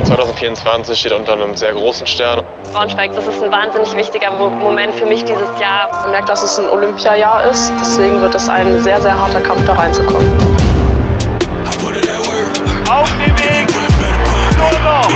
2024 steht unter einem sehr großen Stern. Braunschweig, das ist ein wahnsinnig wichtiger Moment für mich dieses Jahr. Man merkt, dass es ein Olympiajahr ist, deswegen wird es ein sehr, sehr harter Kampf, da reinzukommen. Auf dem Weg, nur noch!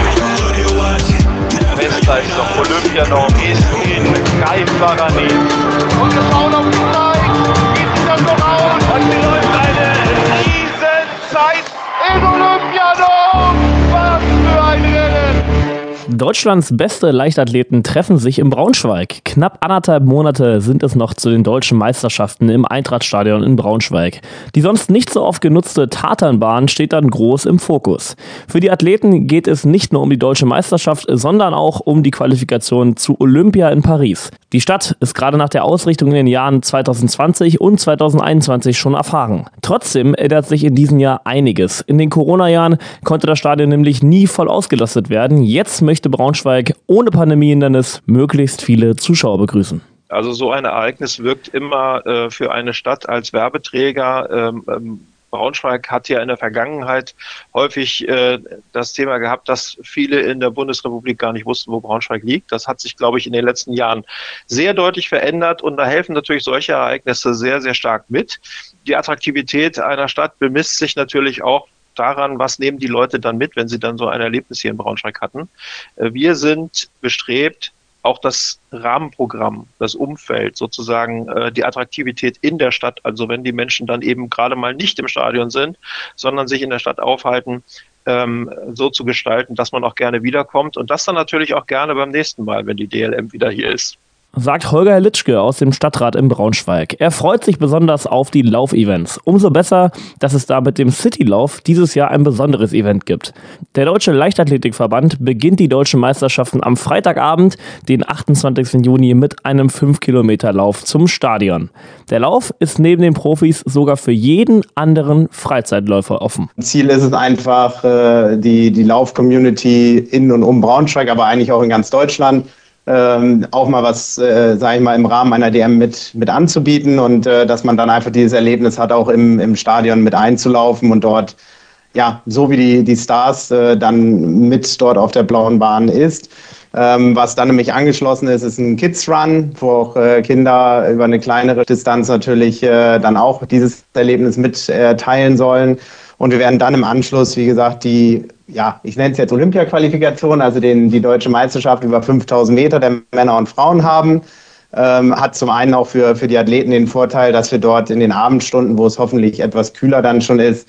Bestleistung, Olympia noch am ehesten in greifbarer Nähe. Und es haut auf die Zeit, geht sich das noch aus und sie läuft eine Riesenzeit in Olympiadom! Was für ein Rennen! Deutschlands beste Leichtathleten treffen sich in Braunschweig. Knapp 1,5 Monate sind es noch zu den deutschen Meisterschaften im Eintrachtstadion in Braunschweig. Die sonst nicht so oft genutzte Tatanbahn steht dann groß im Fokus. Für die Athleten geht es nicht nur um die deutsche Meisterschaft, sondern auch um die Qualifikation zu Olympia in Paris. Die Stadt ist gerade nach der Ausrichtung in den Jahren 2020 und 2021 schon erfahren. Trotzdem ändert sich in diesem Jahr einiges. In den Corona-Jahren konnte das Stadion nämlich nie voll ausgelastet werden. Jetzt möchte Braunschweig ohne Pandemiehindernis möglichst viele Zuschauer begrüßen. Also so ein Ereignis wirkt immer für eine Stadt als Werbeträger. Braunschweig hat ja in der Vergangenheit häufig das Thema gehabt, dass viele in der Bundesrepublik gar nicht wussten, wo Braunschweig liegt. Das hat sich, glaube ich, in den letzten Jahren sehr deutlich verändert und da helfen natürlich solche Ereignisse sehr, sehr stark mit. Die Attraktivität einer Stadt bemisst sich natürlich auch daran, was nehmen die Leute dann mit, wenn sie dann so ein Erlebnis hier in Braunschweig hatten. Wir sind bestrebt, auch das Rahmenprogramm, das Umfeld, sozusagen die Attraktivität in der Stadt, also wenn die Menschen dann eben gerade mal nicht im Stadion sind, sondern sich in der Stadt aufhalten, so zu gestalten, dass man auch gerne wiederkommt und das dann natürlich auch gerne beim nächsten Mal, wenn die DLM wieder hier ist. Sagt Holger Litschke aus dem Stadtrat in Braunschweig. Er freut sich besonders auf die Laufevents. Umso besser, dass es da mit dem Citylauf dieses Jahr ein besonderes Event gibt. Der Deutsche Leichtathletikverband beginnt die deutschen Meisterschaften am Freitagabend, den 28. Juni, mit einem 5-Kilometer-Lauf zum Stadion. Der Lauf ist neben den Profis sogar für jeden anderen Freizeitläufer offen. Ziel ist es einfach, die Lauf-Community in und um Braunschweig, aber eigentlich auch in ganz Deutschland, auch mal was, sage ich mal, im Rahmen einer DM mit anzubieten und dass man dann einfach dieses Erlebnis hat, auch im Stadion mit einzulaufen und dort, ja, so wie die Stars dann mit dort auf der blauen Bahn ist. Was dann nämlich angeschlossen ist ein Kids Run, wo auch Kinder über eine kleinere Distanz natürlich dann auch dieses Erlebnis mit teilen sollen. Und wir werden dann im Anschluss, wie gesagt, ich nenne es jetzt Olympia-Qualifikation, also die deutsche Meisterschaft über 5000 Meter der Männer und Frauen haben. Hat zum einen auch für die Athleten den Vorteil, dass wir dort in den Abendstunden, wo es hoffentlich etwas kühler dann schon ist,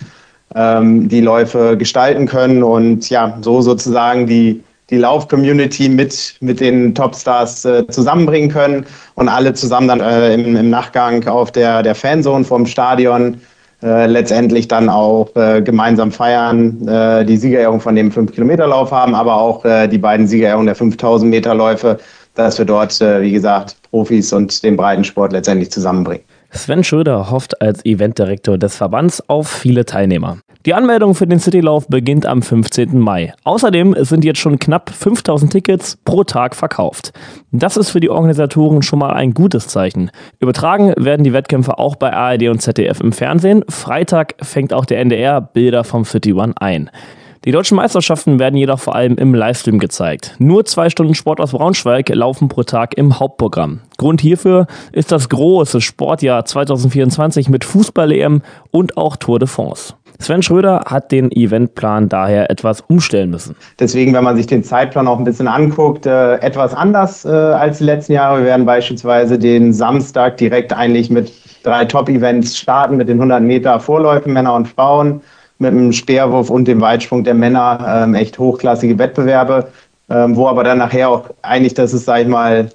die Läufe gestalten können und ja, so sozusagen die Lauf-Community mit den Topstars zusammenbringen können und alle zusammen dann im Nachgang auf der Fanzone vom Stadion letztendlich dann auch gemeinsam feiern, die Siegerehrung von dem 5-Kilometer-Lauf haben, aber auch die beiden Siegerehrungen der 5000-Meter-Läufe, dass wir dort, wie gesagt, Profis und den Breitensport letztendlich zusammenbringen. Sven Schröder hofft als Eventdirektor des Verbands auf viele Teilnehmer. Die Anmeldung für den Citylauf beginnt am 15. Mai. Außerdem sind jetzt schon knapp 5000 Tickets pro Tag verkauft. Das ist für die Organisatoren schon mal ein gutes Zeichen. Übertragen werden die Wettkämpfe auch bei ARD und ZDF im Fernsehen. Freitag fängt auch der NDR Bilder vom City Run ein. Die deutschen Meisterschaften werden jedoch vor allem im Livestream gezeigt. Nur 2 Stunden Sport aus Braunschweig laufen pro Tag im Hauptprogramm. Grund hierfür ist das große Sportjahr 2024 mit Fußball-EM und auch Tour de France. Sven Schröder hat den Eventplan daher etwas umstellen müssen. Deswegen, wenn man sich den Zeitplan auch ein bisschen anguckt, etwas anders als die letzten Jahre. Wir werden beispielsweise den Samstag direkt eigentlich mit 3 Top-Events starten, mit den 100 Meter Vorläufen Männer und Frauen, mit dem Speerwurf und dem Weitsprung der Männer, echt hochklassige Wettbewerbe, wo aber dann nachher auch eigentlich, das ist, sage ich mal,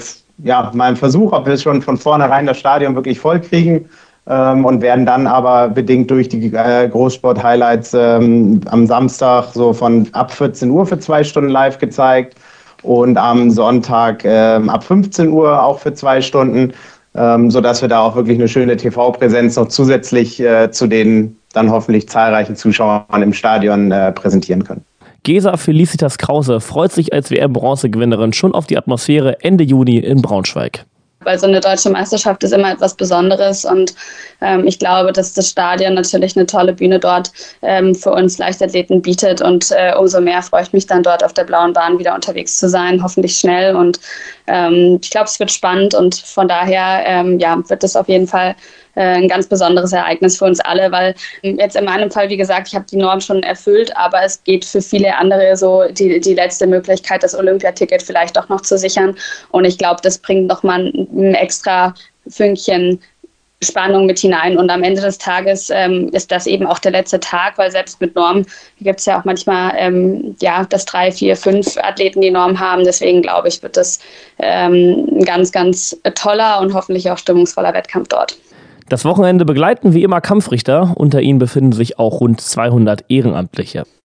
mal ein Versuch, ob wir es schon von vornherein das Stadion wirklich voll kriegen und werden dann aber bedingt durch die Großsport-Highlights am Samstag so von ab 14 Uhr für 2 Stunden live gezeigt und am Sonntag ab 15 Uhr auch für 2 Stunden, sodass wir da auch wirklich eine schöne TV-Präsenz noch zusätzlich zu den dann hoffentlich zahlreichen Zuschauern im Stadion präsentieren können. Gesa Felicitas Krause freut sich als WM-Bronzegewinnerin schon auf die Atmosphäre Ende Juni in Braunschweig. Weil so eine deutsche Meisterschaft ist immer etwas Besonderes und ich glaube, dass das Stadion natürlich eine tolle Bühne dort für uns Leichtathleten bietet und umso mehr freue ich mich dann dort auf der blauen Bahn wieder unterwegs zu sein, hoffentlich schnell und ich glaube, es wird spannend und von daher wird es auf jeden Fall ein ganz besonderes Ereignis für uns alle, weil jetzt in meinem Fall, wie gesagt, ich habe die Norm schon erfüllt, aber es geht für viele andere so die letzte Möglichkeit, das Olympiaticket vielleicht auch noch zu sichern. Und ich glaube, das bringt nochmal ein extra Fünkchen Spannung mit hinein. Und am Ende des Tages ist das eben auch der letzte Tag, weil selbst mit Norm gibt es ja auch manchmal, dass 3, 4, 5 Athleten die Norm haben. Deswegen glaube ich, wird das ein ganz, ganz toller und hoffentlich auch stimmungsvoller Wettkampf dort. Das Wochenende begleiten wie immer Kampfrichter. Unter ihnen befinden sich auch rund 200 Ehrenamtliche.